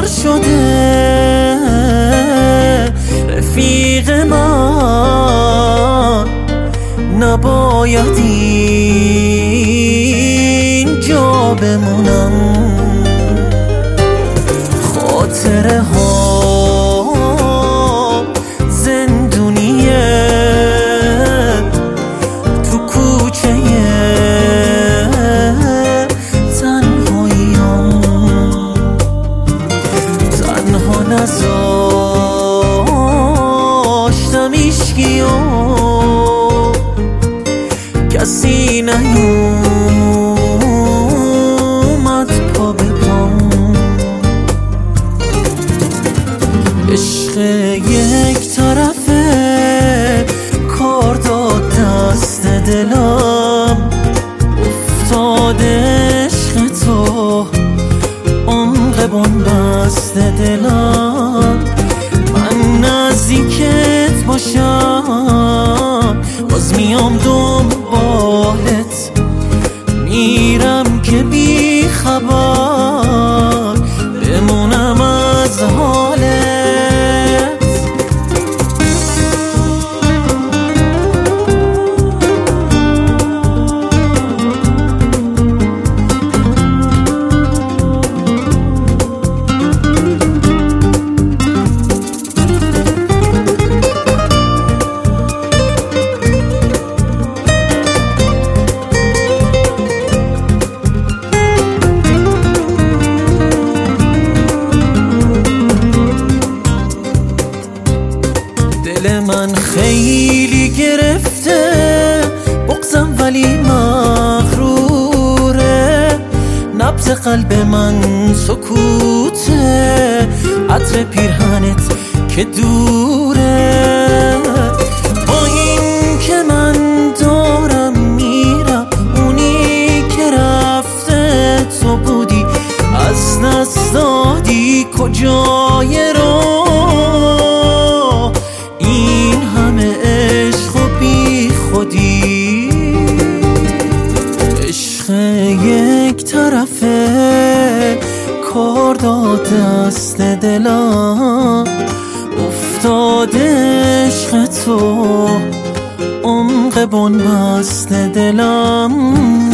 بیقرار شده رفیق من، نباید اینجا بمونم. خاطره ها زندونیه تو کوچه تنهاییم، تنها نذاشتم ایشگیو کسی نیومد پا به پام. عشق یک طرفه کار داد دست دلم، افتاده عشق تو عمق بنبست دلم. من نزدیکت باشم باز میام دنبالت، میرم که بی خبر بمونم از حالت. دل من خیلی گرفته بغضم ولی مغروره، نبض قلب من سکوته، عطر پیرهنت که دوره. با این که من دارم میرم، اونی که رفته تو بودی، از دست دادی کجای راه، این همه عشق و بی خودی. عشق یک طرفه کار داد دست دلم، افتاده عشق تو عمق بنبست دلم.